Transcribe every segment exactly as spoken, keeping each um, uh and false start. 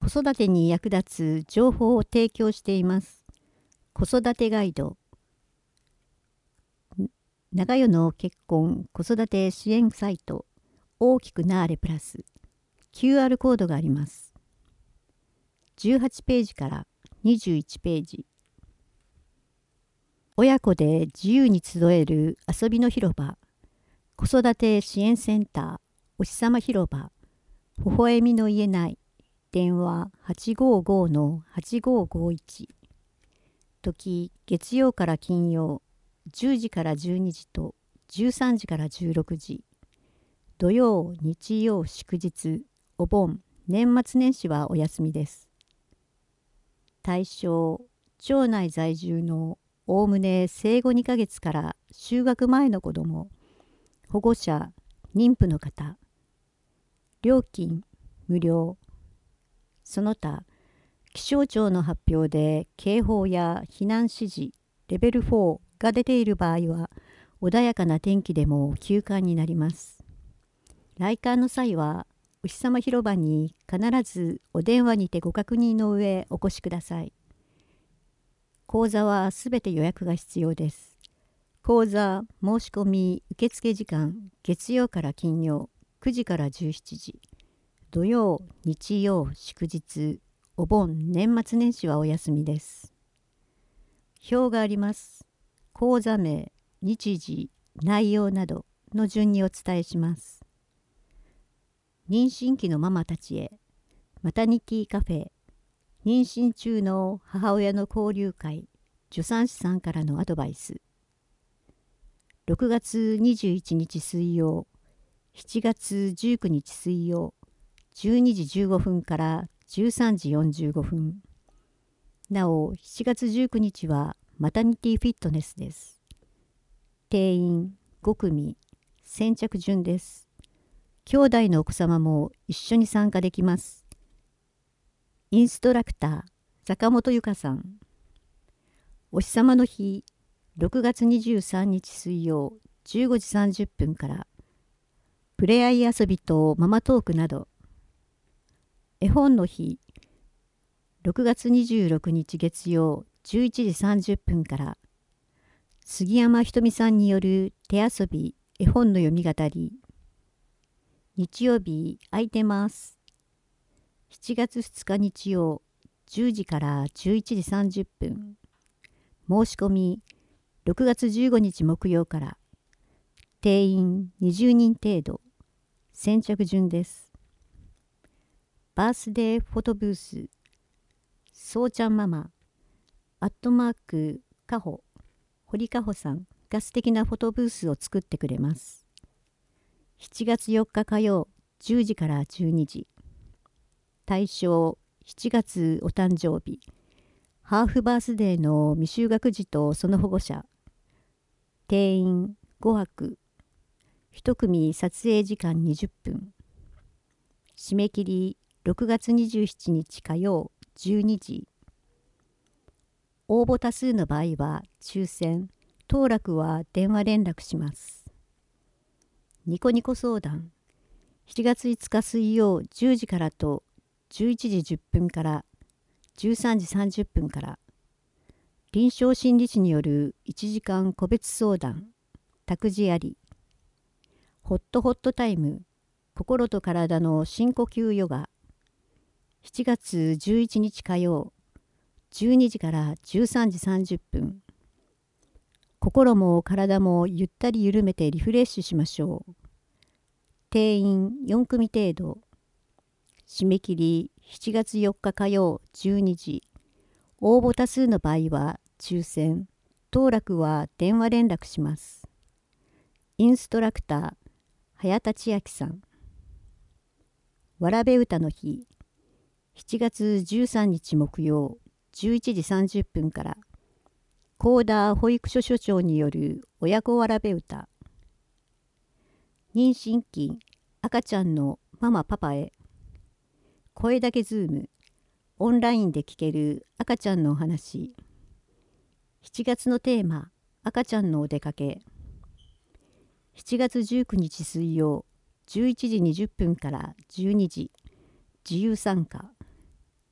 育てに役立つ情報を提供しています。子育てガイド。長代の結婚・子育て支援サイト、大きくなーれプラス。キューアール コードがあります。じゅうはちページからにじゅういちページ。親子で自由に集える遊びの広場。子育て支援センター、おしさま広場。微笑みの言えない。電話 はちごーごー はちごーごーいち。時、月曜から金曜、じゅうじからじゅうにじとじゅうさんじからじゅうろくじ。土曜、日曜、祝日、お盆、年末年始はお休みです。対象、町内在住のおおむね生後にかげつから就学前の子ども、保護者、妊婦の方。料金、無料。その他、気象庁の発表で警報や避難指示、レベルフォーが出ている場合は、穏やかな天気でも休館になります。来館の際は、お日様広場に必ずお電話にてご確認の上お越しください。講座はすべて予約が必要です。講座申し込み受付時間、月曜から金曜、くじからじゅうしちじ。土曜、日曜、祝日、お盆、年末年始はお休みです。表があります。講座名、日時、内容などの順にお伝えします。妊娠期のママたちへ、マタニティカフェ、妊娠中の母親の交流会、助産師さんからのアドバイス。ろくがつにじゅういちにち水曜、しちがつじゅうくにち水曜、じゅうにじじゅうごふんからじゅうさんじよんじゅうごふん。なお、しちがつじゅうくにちはマタニティフィットネスです。定員ごくみ、先着順です。兄弟のお子様も一緒に参加できます。インストラクター、坂本由香さん。お日様の日、ろくがつにじゅうさんにち水曜、じゅうごじさんじゅっぷんから、プレアイ遊びとママトークなど。絵本の日、ろくがつにじゅうろくにち月曜、じゅういちじさんじゅっぷんから、杉山ひとみさんによる手遊び、絵本の読み語り。日曜日、空いてます。しちがつふつか日曜、じゅうじからじゅういちじさんじゅっぷん。申し込み、ろくがつじゅうごにち木曜から。定員にじゅうにん程度。先着順です。バースデーフォトブース。そうちゃんママ。アットマーク、かほ。堀かほさんが素敵なフォトブースを作ってくれます。しちがつよっか火曜、じゅうじからじゅうにじ。対象、しちがつお誕生日。ハーフバースデーの未就学児とその保護者。定員ごはく。一組撮影時間にじゅっぷん。締め切りろくがつにじゅうしちにち火曜じゅうにじ。応募多数の場合は抽選、当落は電話連絡します。ニコニコ相談。しちがついつか水曜じゅうじからとじゅういちじじゅっぷんからじゅうさんじさんじゅっぷんから。臨床心理士によるいちじかん個別相談。託児あり。ホットホットタイム。心と体の深呼吸ヨガ。しちがつじゅういちにち火曜。じゅうにじからじゅうさんじさんじゅっぷん。心も体もゆったり緩めてリフレッシュしましょう。定員よんくみ程度。締め切りしちがつよっか火曜じゅうにじ。応募多数の場合は抽選、当落は電話連絡します。インストラクター、早田千秋さん。わらべ歌の日、しちがつじゅうさんにち木曜、じゅういちじさんじゅっぷんから、高田保育所所長による親子わらべ歌。妊娠期、赤ちゃんのママパパへ。声だけズーム、オンラインで聞ける赤ちゃんのお話。しちがつのテーマ、赤ちゃんのお出かけ。しちがつじゅうくにち水曜、じゅういちじにじゅっぷんからじゅうにじ、自由参加。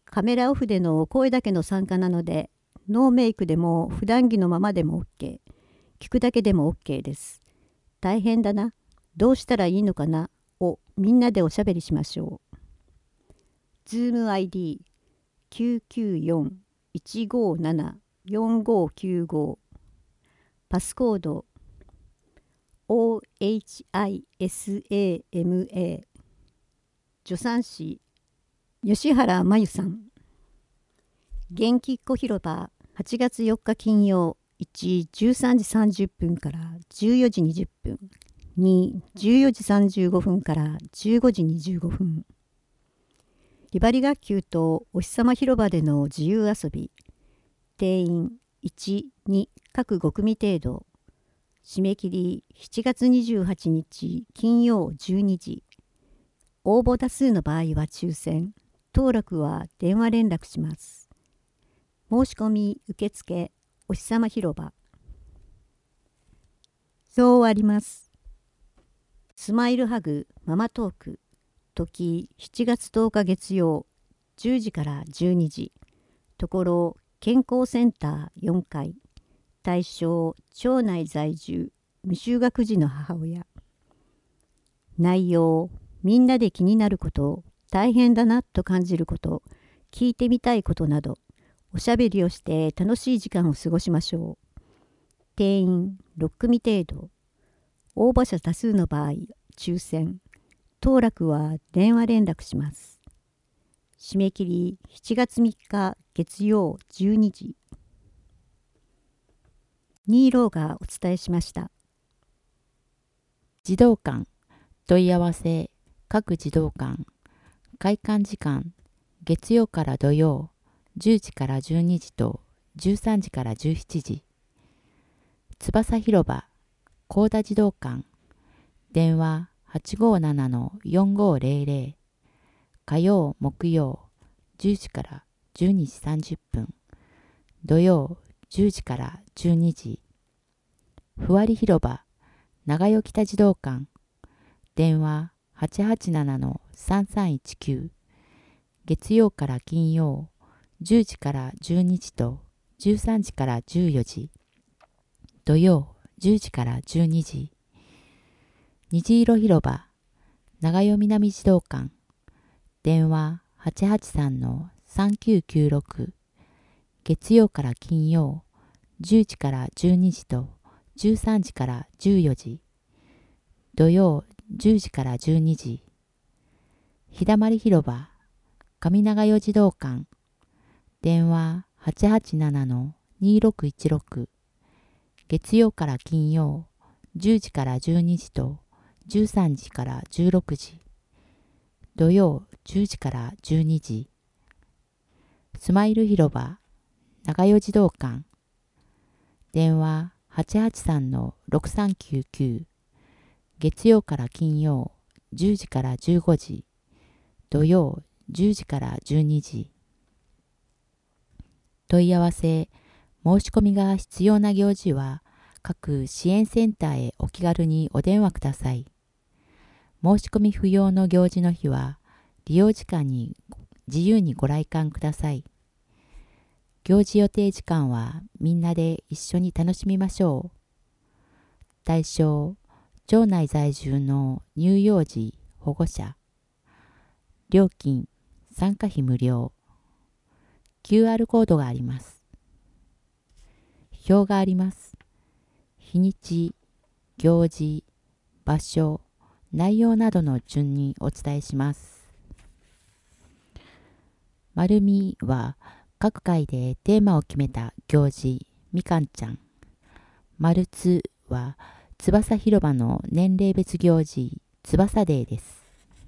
カメラオフでの声だけの参加なので、ノーメイクでも普段着のままでも OK。聞くだけでも OK です。大変だな。どうしたらいいのかなをみんなでおしゃべりしましょう。Zoom アイディーきゅうきゅうよん いちごなな よんごきゅうご。パスコード オーエイチアイエスエーエムエー。助産師吉原真由さん。元気っ子広場はちがつよっか金曜いち、じゅうさんじさんじゅっぷんからじゅうよじにじゅっぷん、に、じゅうよじさんじゅうごふんからじゅうごじにじゅうごふん。ひばり学級とお日様広場での自由遊び。定員いち、に各ご組程度。締め切りしちがつにじゅうはちにち金曜じゅうにじ。応募多数の場合は抽選。当落は電話連絡します。申し込み受付お日様広場。そう終わります。スマイルハグママトーク。時しちがつとおか月曜じゅうじからじゅうにじ。ところ健康センターよんかい。対象町内在住未就学児の母親。内容みんなで気になること、大変だなと感じること、聞いてみたいことなど、おしゃべりをして楽しい時間を過ごしましょう。定員ろっ組程度。応募者多数の場合、抽選。当落は電話連絡します。締め切りしちがつみっか月曜じゅうにじ。ニーローがお伝えしました。 児童館問い合わせ各児童館。開館時間月曜から土曜じゅうじからじゅうにじとじゅうさんじからじゅうしちじ。翼広場高田児童館。電話 はちごななのよんごぜろぜろ。火曜木曜じゅうじからじゅうにじさんじゅっぷん。土曜じゅうじからじゅうにじ。ふわり広場長与北児童館。電話はちはちななのさんさんいちきゅう。月曜から金曜じゅうじからじゅうにじとじゅうさんじからじゅうよじ。土曜じゅうじからじゅうにじ。虹色広場長与南児童館。電話はちはちさんのさんきゅうきゅうろく。月曜から金曜じゅうじからじゅうにじとじゅうさんじからじゅうよじ。土曜じゅうじからじゅうにじ。日だまり広場上長与児童館。電話はちはちななのにろくいちろく。月曜から金曜じゅうじからじゅうにじとじゅうさんじからじゅうろくじ。土曜じゅうじからじゅうにじ。スマイル広場長与児童館。電話はちはちさんのろくさんきゅうきゅう。月曜から金曜じゅうじからじゅうごじ。土曜じゅうじからじゅうにじ。問い合わせ申し込みが必要な行事は各支援センターへお気軽にお電話ください。申し込み不要の行事の日は利用時間に自由にご来館ください。行事予定時間はみんなで一緒に楽しみましょう。対象町内在住の乳幼児保護者。料金参加費無料。キューアール コードがあります。表があります。日にち、行事、場所、内容などの順にお伝えします。丸みは各回でテーマを決めた行事、みかんちゃん。丸つは翼広場の年齢別行事、翼デーです。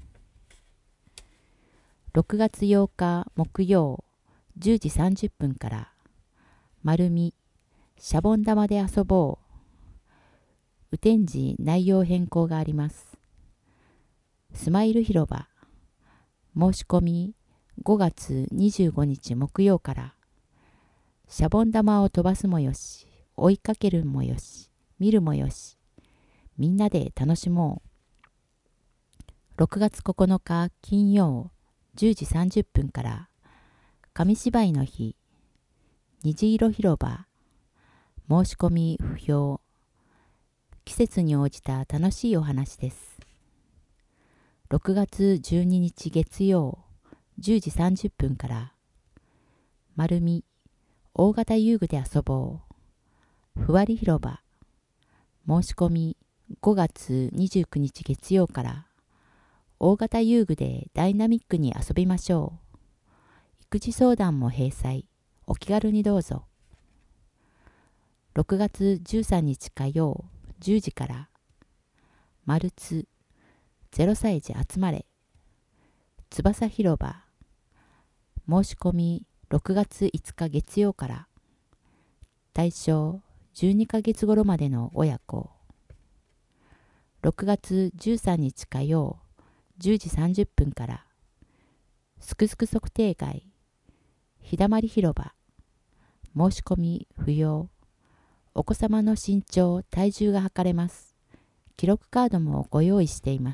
ろくがつようか木曜じゅうじさんじゅっぷんから、丸み、シャボン玉で遊ぼう。雨天時内容変更があります。スマイル広場、申し込みごがつにじゅうごにち木曜から、シャボン玉を飛ばすもよし、追いかけるもよし、見るもよし、みんなで楽しもう。ろくがつここのか金曜じゅうじさんじゅっぷんから、 紙芝居の日、虹色広場、申し込み不評。季節に応じた楽しいお話です。ろくがつじゅうににち月曜、じゅうじさんじゅっぷんから、丸見、大型遊具で遊ぼう。ふわり広場、申し込みごがつにじゅうくにち月曜から、大型遊具でダイナミックに遊びましょう。育児相談も閉鎖、お気軽にどうぞ。ろくがつじゅうさんにち火曜じゅうじから、マルツゼロさい児集まれ、翼広場、申し込みろくがついつか月曜から、対象じゅうにかげつ頃までの親子。ろくがつじゅうさんにち火曜じゅうじさんじゅっぷんから、すくすく測定会、日だまり広場、申し込み不要。お子様の身長、体重が測れます。記録カードもご用意しています。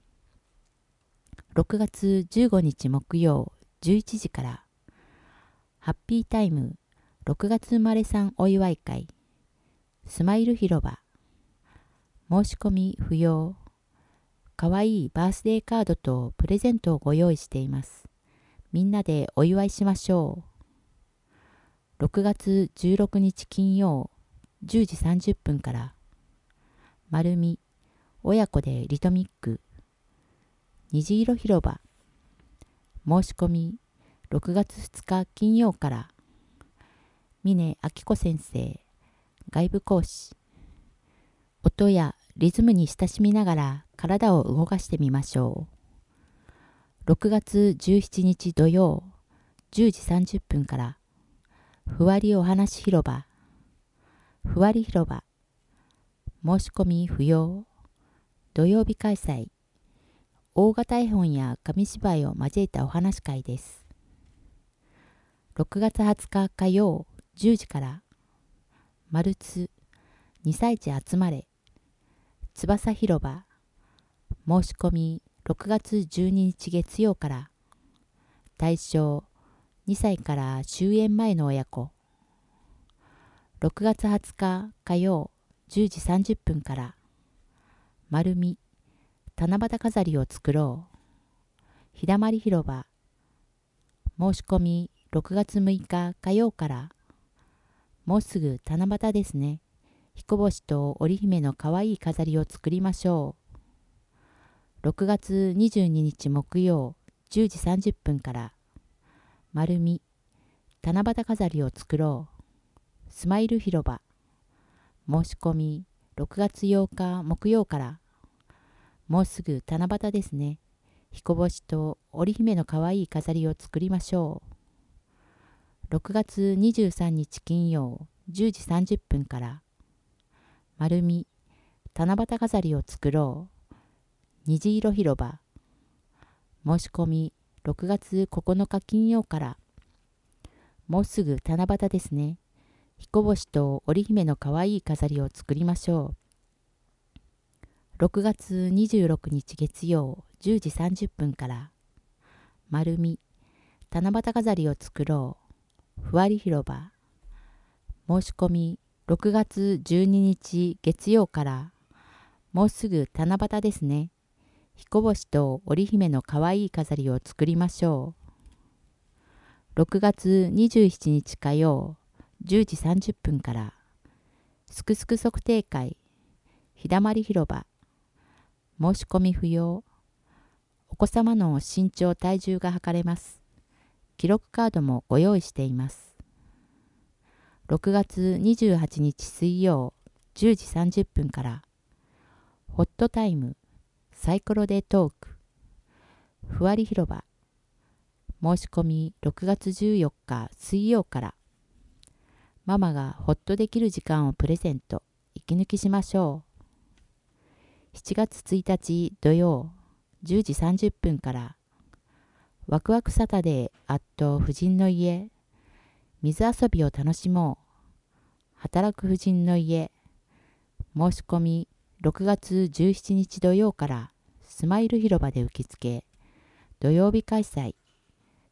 ろくがつじゅうごにち木曜じゅういちじから、ハッピータイムろくがつ生まれさんお祝い会、スマイル広場、申し込み不要。かわいいバースデーカードとプレゼントをご用意しています。みんなでお祝いしましょう。ろくがつじゅうろくにち金曜じゅうじさんじゅっぷんから、丸見親子でリトミック、虹色広場、申し込みろくがつふつか金曜から、峰明子先生、外部講師、音やリズムに親しみながら体を動かしてみましょう。ろくがつじゅうしちにち土曜じゅうじさんじゅっぷんから、ふわりお話広場、ふわり広場、申し込み不要。土曜日開催、大型絵本や紙芝居を交えたお話会です。ろくがつはつか火曜じゅうじから、マルツにさい児集まれ、翼広場、申し込みろくがつじゅうににち月曜から、対象にさいから終園前の親子。ろくがつはつか火曜じゅうじさんじゅっぷんから、丸見七夕飾りを作ろう。日だまり広場、申し込みろくがつむいか火曜から、もうすぐ七夕ですね。彦星と織姫のかわいい飾りを作りましょう。ろくがつにじゅうににち木曜じゅうじさんじゅっぷんから、丸見七夕飾りを作ろう。スマイル広場、申し込みろくがつようか木曜から、もうすぐ七夕ですね。彦星と織姫のかわいい飾りを作りましょう。ろくがつにじゅうさんにち金曜じゅうじさんじゅっぷんから、丸見七夕飾りを作ろう。虹色広場、申し込みろくがつここのか金曜から、もうすぐ七夕ですね。彦星と織姫のかわいい飾りを作りましょう。ろくがつにじゅうろくにち月曜じゅうじさんじゅっぷんから、丸見七夕飾りを作ろう。ふわり広場、申し込みろくがつじゅうににち月曜から、もうすぐ七夕ですね。彦星と織姫のかわいい飾りを作りましょう。ろくがつにじゅうしちにち火曜じゅうじさんじゅっぷんから、すくすく測定会、日だまり広場、申し込み不要。お子様の身長体重が測れます。記録カードもご用意しています。ろくがつにじゅうはちにち水曜じゅうじさんじゅっぷんから、ホットタイムサイコロでトーク、ふわり広場、申し込みろくがつじゅうよっか水曜から、ママがホッとできる時間をプレゼント、息抜きしましょう。しちがつついたち土曜じゅうじさんじゅっぷんから、ワクワクサタデーアット婦人の家、水遊びを楽しもう。働く婦人の家、申し込みろくがつじゅうしちにち土曜から、スマイル広場で受付、土曜日開催、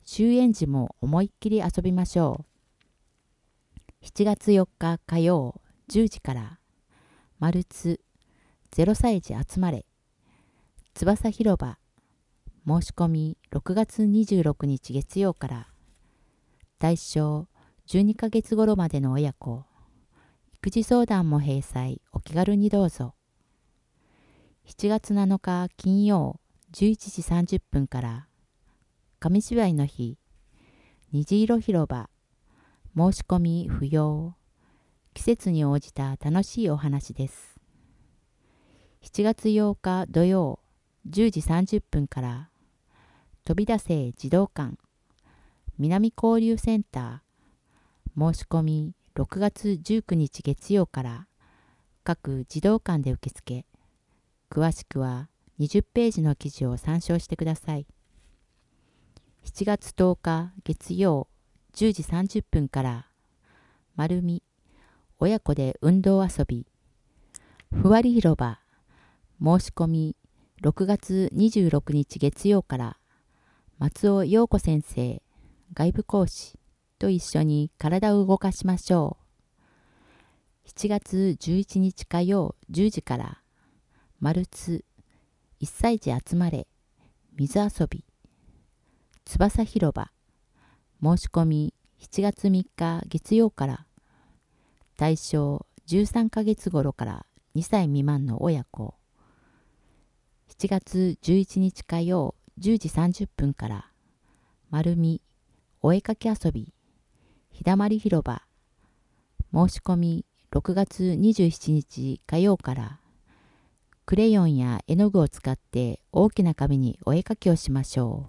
終演時も思いっきり遊びましょう。しちがつよっか火曜じゅうじから、マルツゼロさい児集まれ、翼広場、申し込みろくがつにじゅうろくにち月曜から、対象じゅうにかげつ頃までの親子、育児相談も閉載、お気軽にどうぞ。しちがつなのか金曜じゅういちじさんじゅっぷんから、紙芝居の日、虹色広場、申し込み不要、季節に応じた楽しいお話です。しちがつようか土曜じゅうじさんじゅっぷんから、飛び出せ児童館、南交流センター、申し込みろくがつじゅうくにち月曜から、各児童館で受付。詳しくはにじゅっページの記事を参照してください。しちがつとおか月曜じゅうじさんじゅっぷんから、丸み親子で運動遊び、ふわり広場、申し込みろくがつにじゅうろくにち月曜から、松尾陽子先生、外部講師と一緒に体を動かしましょう。しちがつじゅういちにち火曜じゅうじから、マルツいっさい児集まれ、水遊び、翼広場、申し込みしちがつみっか月曜から、対象じゅうさんかげつ頃からにさい未満の親子、しちがつじゅういちにち火曜じゅうじさんじゅっぷんから、丸みお絵かき遊び、ひだまり広場、申し込みろくがつにじゅうしちにち火曜から、クレヨンや絵の具を使って大きな紙にお絵かきをしましょ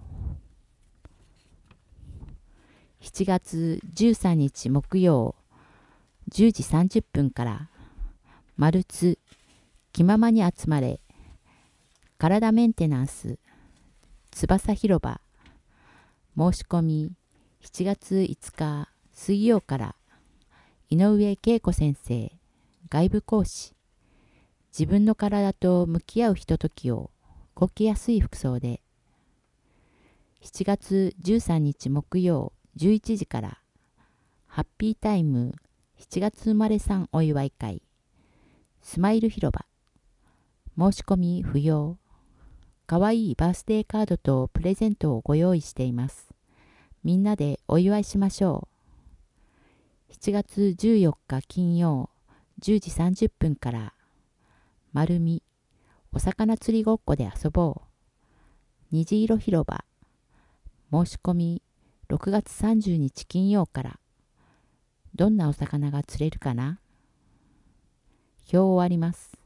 う。しちがつじゅうさんにち木曜じゅうじさんじゅっぷんから、マルツ気ままに集まれ、体メンテナンス、翼広場、申し込みしちがついつか水曜から、井上恵子先生、外部講師、自分の体と向き合うひとときを動きやすい服装で。しちがつじゅうさんにち木曜じゅういちじから、ハッピータイムしちがつ生まれさんお祝い会、スマイル広場、申し込み不要、かわいいバースデーカードとプレゼントをご用意しています。みんなでお祝いしましょう。しちがつじゅうよっか金曜じゅうじさんじゅっぷんから、丸みお魚釣りごっこで遊ぼう、虹色広場、申し込みろくがつさんじゅうにち金曜から、どんなお魚が釣れるかな。表を終わります。